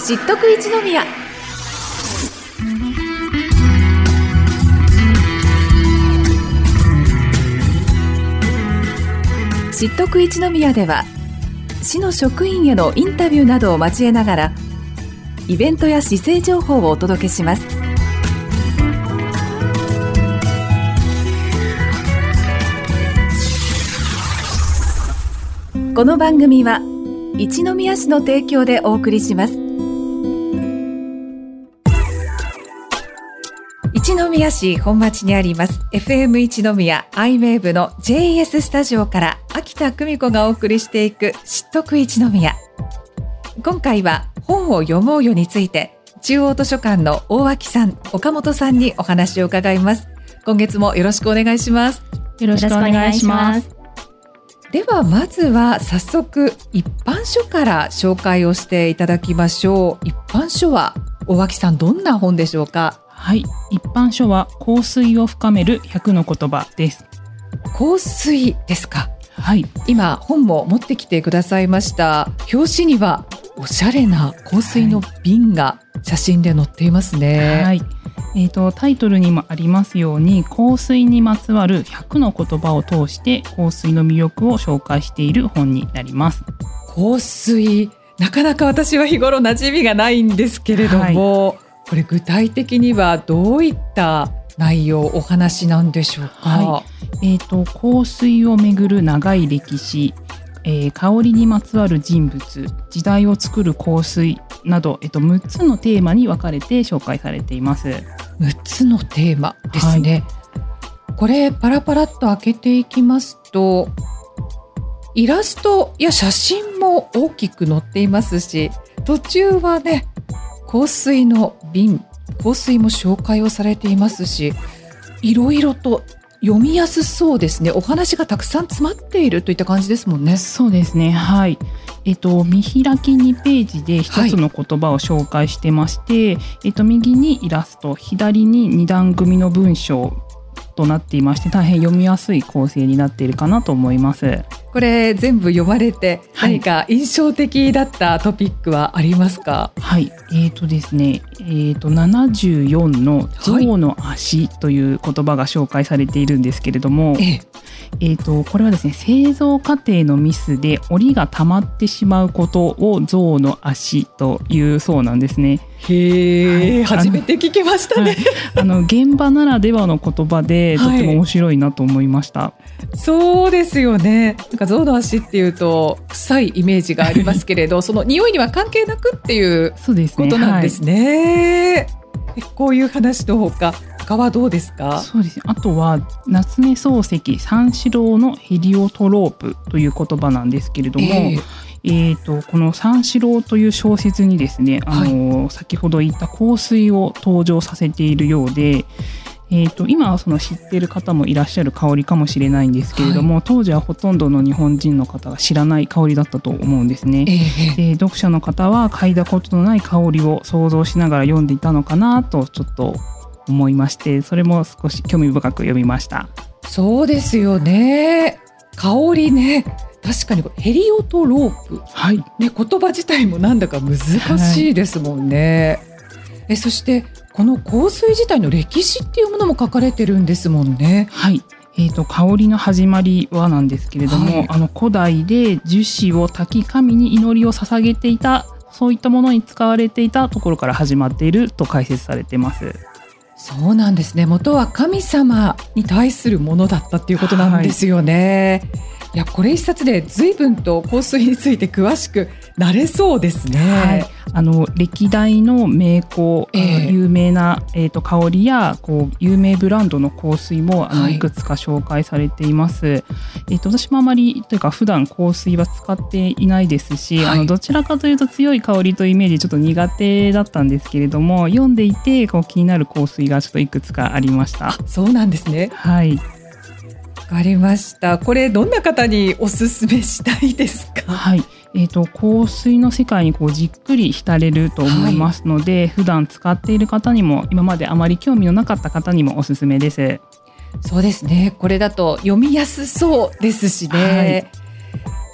知っとく一宮。知っとく一宮では、市の職員へのインタビューなどを交えながら、イベントや市政情報をお届けします。この番組は一宮市の提供でお送りします。一宮市本町にあります FM 一宮アイウェーブの JS スタジオから秋田久美子がお送りしていく知っとく一宮。今回は本を読もうよについて、中央図書館の大脇さん、岡本さんにお話を伺います。今月もよろしくお願いします。 よろしくお願いします。 ではまずは早速一般書から紹介をしていただきましょう。一般書は大脇さん、どんな本でしょうか？ はい、一般書は香水を深める100の言葉です。 香水ですか？ はい、今本も持ってきてくださいました。表紙にはおしゃれな香水の瓶が写真で載っていますね。 はい、タイトルにもありますように、香水にまつわる100の言葉を通して香水の魅力を紹介している本になります。 香水、なかなか私は日頃馴染みがないんですけれども、はい、これ具体的にはどういった内容、お話なんでしょうか？ はい、香水をめぐる長い歴史、香りにまつわる人物、時代を作る香水など、6つのテーマに分かれて紹介されています。 6つのテーマですね。はい、これパラパラっと開けていきますと、イラストや写真も大きく載っていますし、途中はね、香水の瓶、香水も紹介をされていますし、いろいろと読みやすそうですね。お話がたくさん詰まっているといった感じですもんね。 そうですね。はい。見開き2ページで一つの言葉を紹介してまして、右にイラスト、左に2段組の文章となっていまして、大変読みやすい構成になっているかなと思います。 これ全部読まれて何か印象的だったトピックはありますか？ はい、ですね、74の象の足という言葉が紹介されているんですけれども、これはですね、製造過程のミスで折が溜まってしまうことを象の足というそうなんですね。 へえ、初めて聞きましたね。 現場ならではの言葉でとても面白いなと思いました。 そうですよね。なんか象の足っていうと臭いイメージがありますけれど、その匂いには関係なくっていうことなんですね。こういう話のほか他はどうですか？ そうですね。あとは夏目漱石三四郎のヘリオトロープという言葉なんですけれども、この三四郎という小説にですね、先ほど言った香水を登場させているようで、今はその知っている方もいらっしゃる香りかもしれないんですけれども、当時はほとんどの日本人の方が知らない香りだったと思うんですね。で、読者の方は嗅いだことのない香りを想像しながら読んでいたのかなとちょっと思いまして、それも少し興味深く読みました。 そうですよね。香りね、確かにヘリオトロープ、ね、言葉自体もなんだか難しいですもんね。そしてこの香水自体の歴史っていうものも書かれてるんですもんね。 はい、香りの始まりはなんですけれども、古代で樹脂を焚き神に祈りを捧げていた、そういったものに使われていたところから始まっていると解説されています。 そうなんですね。元は神様に対するものだったっていうことなんですよね。いや、これ一冊で随分と香水について詳しくなれそうですね。 歴代の名香、有名な、香りや有名ブランドの香水もいくつか紹介されています。私もあまりというか普段香水は使っていないですし、どちらかというと強い香りというイメージちょっと苦手だったんですけれども、読んでいて気になる香水がちょっといくつかありました。 そうなんですね。 はい、 わかりました。これどんな方におすすめしたいですか？ はい、香水の世界にじっくり浸れると思いますので、普段使っている方にも、今まであまり興味のなかった方にもおすすめです。 そうですね。これだと読みやすそうですしね。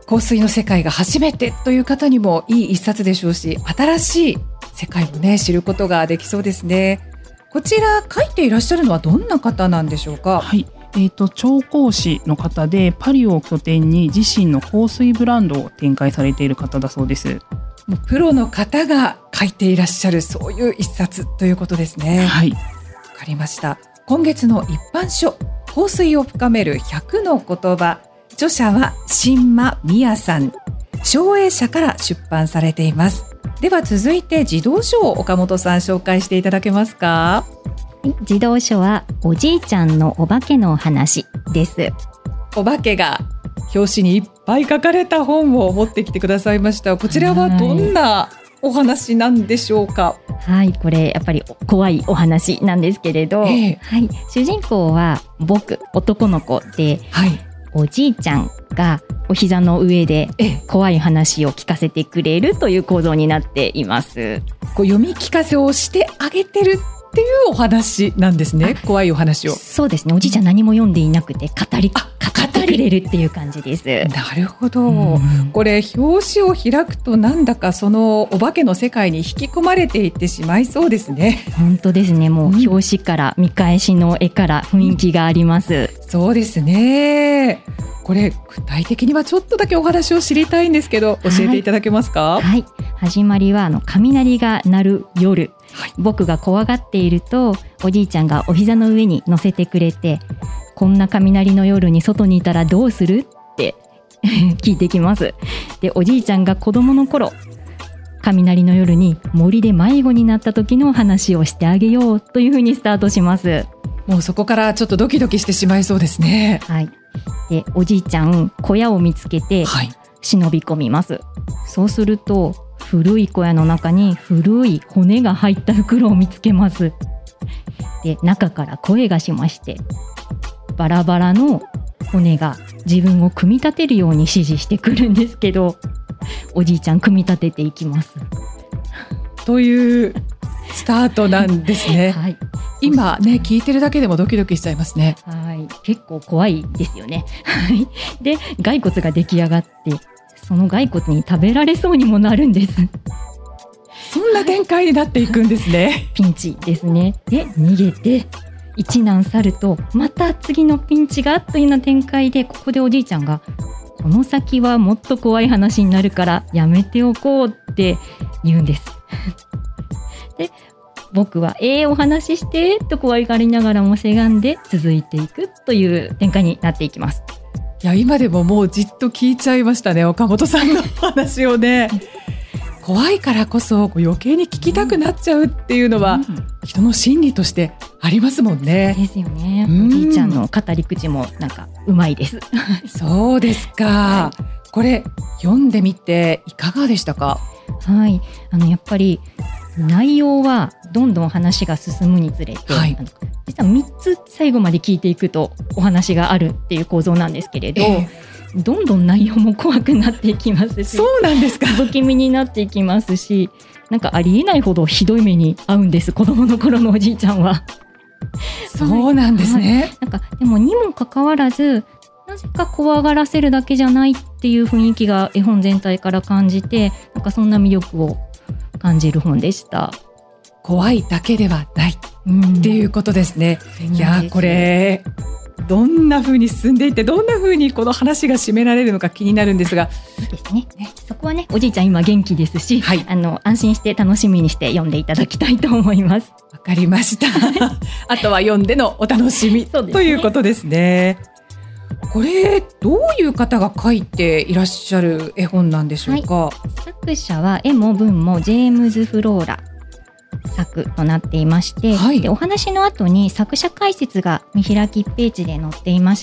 香水の世界が初めてという方にもいい一冊でしょうし、新しい世界もね知ることができそうですね。こちら書いていらっしゃるのはどんな方なんでしょうか？ はい、調香師の方でパリを拠点に自身の香水ブランドを展開されている方だそうです。 もうプロの方が書いていらっしゃるそういう一冊ということですね。 はい、 わかりました。今月の一般書、香水を深める100の言葉、著者は新間美也さん、昭栄社から出版されています。では続いて児童書を岡本さん紹介していただけますか？ 児童書はおじいちゃんのお化けの話です。 お化けが表紙にいっぱい書かれた本を持ってきてくださいました。こちらはどんなお話なんでしょうか？ はい、これやっぱり怖いお話なんですけれど、はい、主人公は僕、男の子で、はい、おじいちゃんがお膝の上で怖い話を聞かせてくれるという構造になっています。 こう読み聞かせをしてあげてるっていうお話なんですね。怖いお話を。 そうですね。おじいちゃん何も読んでいなくて語ってくれるっていう感じです。 なるほど。これ表紙を開くとなんだかそのお化けの世界に引き込まれていってしまいそうですね。 本当ですね。もう表紙から見返しの絵から雰囲気があります。 そうですね。これ具体的にはちょっとだけお話を知りたいんですけど、教えていただけますか？ はい。始まりは雷が鳴る夜、僕が怖がっているとおじいちゃんがお膝の上に乗せてくれて、こんな雷の夜に外にいたらどうするって聞いてきます。で、おじいちゃんが子供の頃、雷の夜に森で迷子になった時の話をしてあげようというふうにスタートします。 もうそこからちょっとドキドキしてしまいそうですね。 はい。で、おじいちゃん小屋を見つけて忍び込みます。そうすると古い小屋の中に古い骨が入った袋を見つけます。で、中から声がしまして、バラバラの骨が自分を組み立てるように指示してくるんですけど、おじいちゃん組み立てていきますというスタートなんですね。はい、今ね聞いてるだけでもドキドキしちゃいますね。 はい、結構怖いですよね。で、骸骨が出来上がって、その骸骨に食べられそうにもなるんです。 そんな展開になっていくんですね。 ピンチですね。で、逃げて一難去るとまた次のピンチがというような展開で、ここでおじいちゃんがこの先はもっと怖い話になるからやめておこうって言うんです。で、僕はお話ししてと怖がりながらもせがんで続いていくという展開になっていきます。 いや、今でももうじっと聞いちゃいましたね、岡本さんの話をね。怖いからこそ余計に聞きたくなっちゃうっていうのは、人の心理としてありますもんね。 そうですよね。おじいちゃんの語り口もなんかうまいです。 そうですか。はい、これ読んでみていかがでしたか？ はい、やっぱり内容はどんどん話が進むにつれて、はい、実は3つ最後まで聞いていくとお話があるっていう構造なんですけれど、どんどん内容も怖くなっていきますし、 そうなんですか。 不気味になっていきますし、なんかありえないほどひどい目に遭うんです、子供の頃のおじいちゃんは。 そうなんですね。 なんかでもにもかかわらず、なぜか怖がらせるだけじゃないっていう雰囲気が絵本全体から感じて、なんかそんな魅力を感じる本でした。 怖いだけではないっていうことですね。いや、これどんな風に進んでいってどんな風にこの話が締められるのか気になるんですが。 そうですね。そこはね、おじいちゃん今元気ですし、はい、安心して楽しみにして読んでいただきたいと思います。 わかりました。あとは読んでのお楽しみ、ということですね。これどういう方が書いていらっしゃる絵本なんでしょうか？はい、 作者は絵も文もジェームズ・フローラ作となっていまして、はい、でお話の後に作者解説が見開きページで載っていました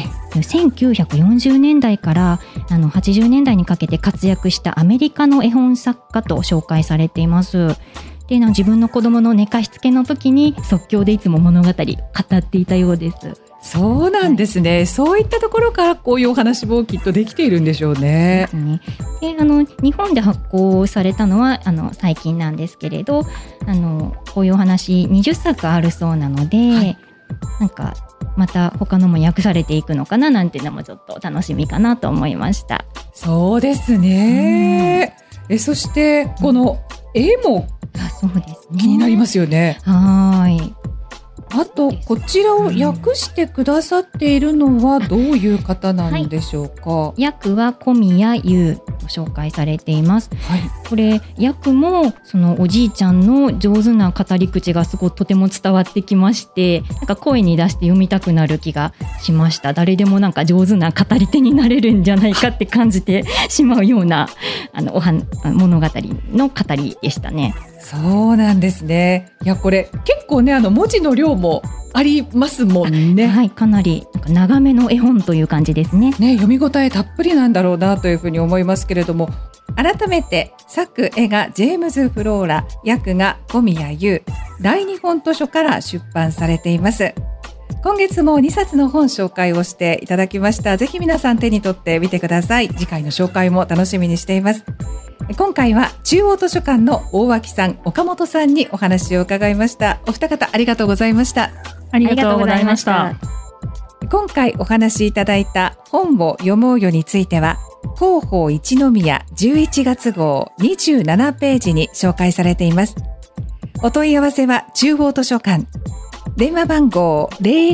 。1940年代から80年代にかけて活躍したアメリカの絵本作家と紹介されています。で、自分の子供の寝かしつけの時に即興でいつも物語語っていたようです。 そうなんですね。はい、そういったところからこういうお話もきっとできているんでしょうね。 ですね。で、日本で発行されたのは最近なんですけれど、こういうお話20作あるそうなので、はい、なんかまた他のも訳されていくのかななんていうのもちょっと楽しみかなと思いました。 そうですね、そしてこの絵もそうですね、 気になりますよね。 はい。 あとこちらを訳してくださっているのはどういう方なんでしょうか。 はい、訳は小宮優と紹介されています。はい、これ訳もそのおじいちゃんの上手な語り口がすごいとても伝わってきまして、なんか声に出して読みたくなる気がしました。誰でもなんか上手な語り手になれるんじゃないかって感じてしまうような物語の語りでしたね。 そうなんですね。いやこれ結構ね文字の量もありますもんね。 はい、かなりなんか長めの絵本という感じですね。 読み応えたっぷりなんだろうなというふうに思いますけれども、改めて作絵がジェームズ・フローラ、訳が小宮優、大日本図書から出版されています。今月も2冊の本紹介をしていただきました。ぜひ皆さん手に取ってみてください。次回の紹介も楽しみにしています。今回は中央図書館の大脇さん、岡本さんにお話を伺いました。お二方ありがとうございました。 ありがとうございました。 今回お話しいただいた本を読もうよについては、広報一宮11月号27ページに紹介されています。お問い合わせは中央図書館。電話番号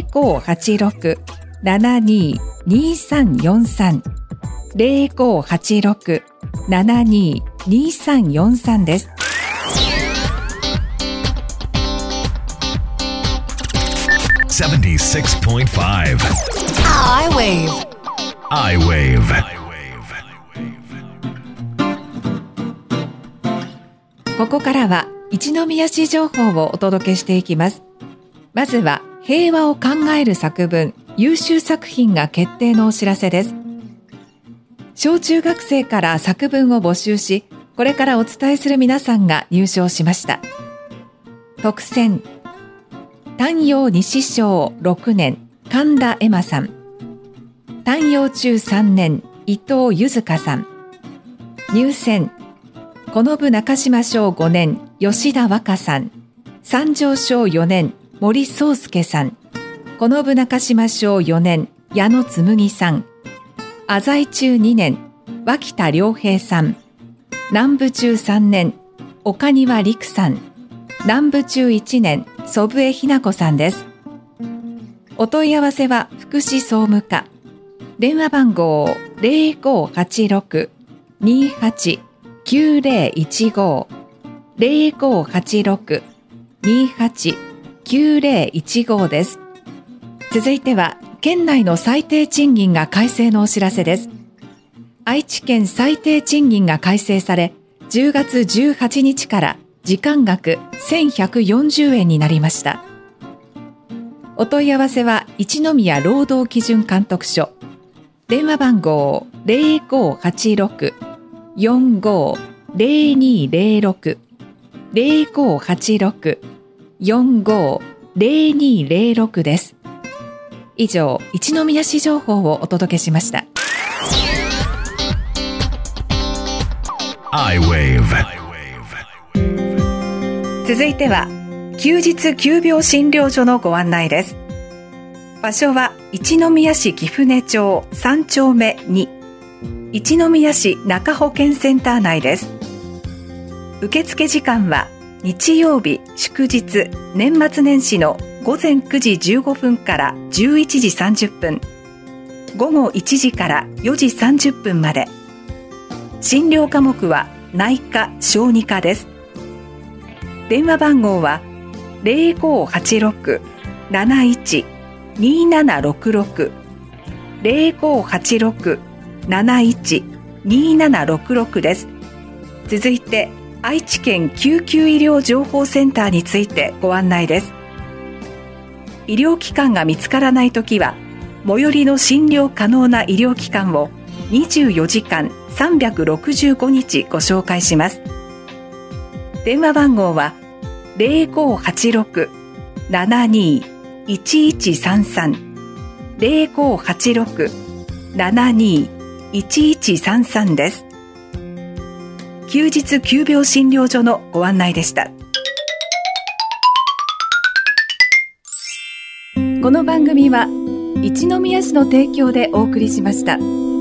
0586-722343 0586-722343 です。 76.5 I-Wave ここからは一宮市情報をお届けしていきます。まずは平和を考える作文優秀作品が決定のお知らせです。小中学生から作文を募集し、これからお伝えする皆さんが入賞しました。特選丹陽西小6年神田恵麻さん、丹陽中3年伊藤ゆずかさん、入選この部中島小5年吉田和歌さん、三条小4年森宗介さん、この部中島小4年矢野紬さん、浅井中2年脇田良平さん、南部中3年岡庭陸さん、南部中1年祖父江ひな子さんです。お問い合わせは福祉総務課、電話番号 0586-289015 0586-289015 です。続いては県内の最低賃金が改正のお知らせです。愛知県最低賃金が改正され、10月18日から時間額1140円になりました。お問い合わせは一宮労働基準監督署、電話番号 0586-450206 0586-450206 です。以上、一宮市情報をお届けしました。 I-Wave 続いては休日急病診療所のご案内です。場所は一宮市貴船町3丁目2、一宮市中保健センター内です。受付時間は日曜日祝日年末年始の午前9時15分から11時30分、午後1時から4時30分まで。診療科目は内科・小児科です。電話番号は 0586-71-2766 0586-71-2766 です。続いて愛知県救急医療情報センターについてご案内です。医療機関が見つからないときは最寄りの診療可能な医療機関を24時間365日ご紹介します。電話番号は 0586-72-1133 0586-72-1133 です。休日急病診療所のご案内でした。 この番組は一宮市の提供でお送りしました。